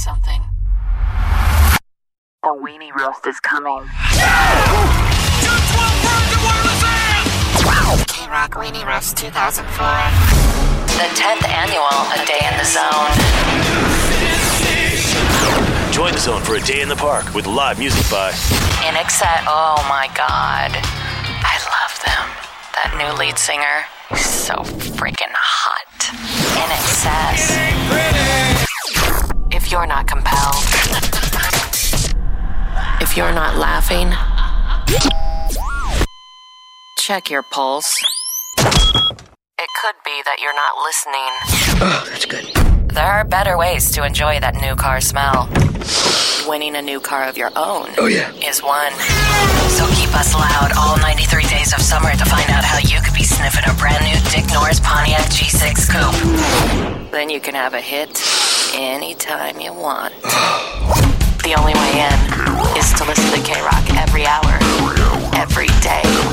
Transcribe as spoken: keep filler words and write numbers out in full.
something? The weenie roast is coming. K-Rock Weenie Roast two thousand four. The tenth annual A Day in the Zone. Join the Zone for a day in the park with live music by In Excess. Oh my god. I love them. That new lead singer is so freaking hot. In Excess. If you're not compelled, if you're not laughing, check your pulse. It could be that you're not listening. Oh, that's good. There are better ways to enjoy that new car smell. Winning a new car of your own oh, yeah. is one. So keep us loud all ninety-three days of summer to find out how you could be sniffing a brand new Dick Norris Pontiac G six Coupe. Then you can have a hit anytime you want. The only way in is to listen to K-Rock every hour, every day.